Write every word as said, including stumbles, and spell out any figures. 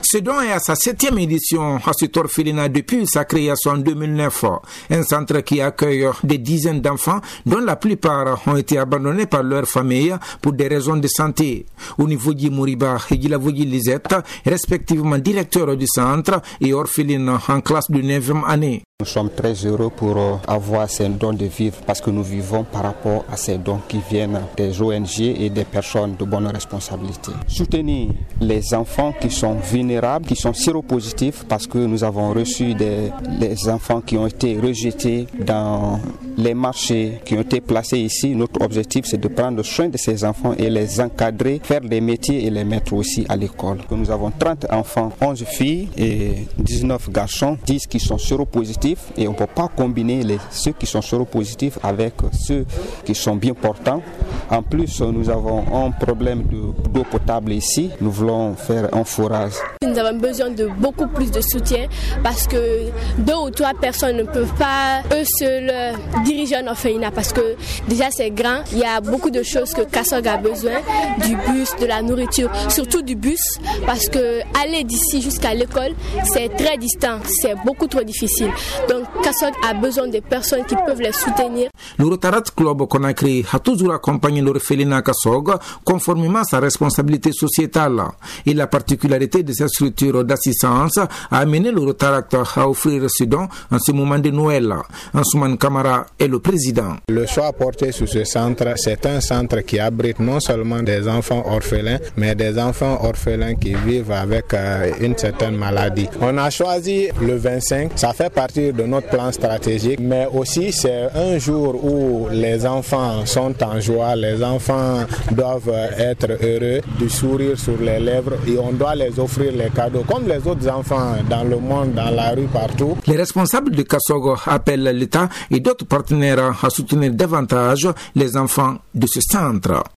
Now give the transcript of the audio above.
Ce don est à sa septième édition à cet orphelinat depuis sa création en deux mille neuf. Un centre qui accueille des dizaines d'enfants dont la plupart ont été abandonnés par leur famille pour des raisons de santé. Univoji Mouriba et Gilavoji Lisette, respectivement directeurs du centre et orphelines en classe de neuvième année. Nous sommes très heureux pour avoir ces dons de vivre parce que nous vivons par rapport à ces dons qui viennent des O N G et des personnes de bonne responsabilité. Soutenir les enfants qui sont vulnérables, qui sont séropositifs parce que nous avons reçu des, des enfants qui ont été rejetés dans les marchés, qui ont été placés ici. Notre objectif c'est de prendre soin de ces enfants et les encadrer, faire des métiers et les mettre aussi à l'école. Nous avons trente enfants, onze filles et dix-neuf garçons, dix qui sont séropositifs. Et on ne peut pas combiner les, ceux qui sont séropositifs avec ceux qui sont bien portants. En plus, nous avons un problème de, d'eau potable ici. Nous voulons faire un forage. Nous avons besoin de beaucoup plus de soutien parce que deux ou trois personnes ne peuvent pas eux seuls diriger un orphelinat parce que déjà c'est grand. Il y a beaucoup de choses que Kasog a besoin, du bus, de la nourriture, surtout du bus parce que aller d'ici jusqu'à l'école, c'est très distant, c'est beaucoup trop difficile. Donc Kasog a besoin de personnes qui peuvent les soutenir. Le Rotarat Club Conakry a toujours accompagné l'orphelinat Kasog conformément à sa responsabilité sociétale. Et la particularité de cette structure d'assistance a amené le Rotarat à offrir ce don en ce moment de Noël. Ansoumane Kamara est le président. Le choix porté sur ce centre, c'est un centre qui abrite non seulement des enfants orphelins, mais des enfants orphelins qui vivent avec euh, une certaine maladie. On a choisi le vingt-cinq, ça fait partie de notre plan stratégique, mais aussi c'est un jour où les enfants sont en joie, les enfants doivent être heureux, du sourire sur les lèvres et on doit les offrir les cadeaux comme les autres enfants dans le monde, dans la rue, partout. Les responsables de Kasog appellent l'État et d'autres partenaires à soutenir davantage les enfants de ce centre.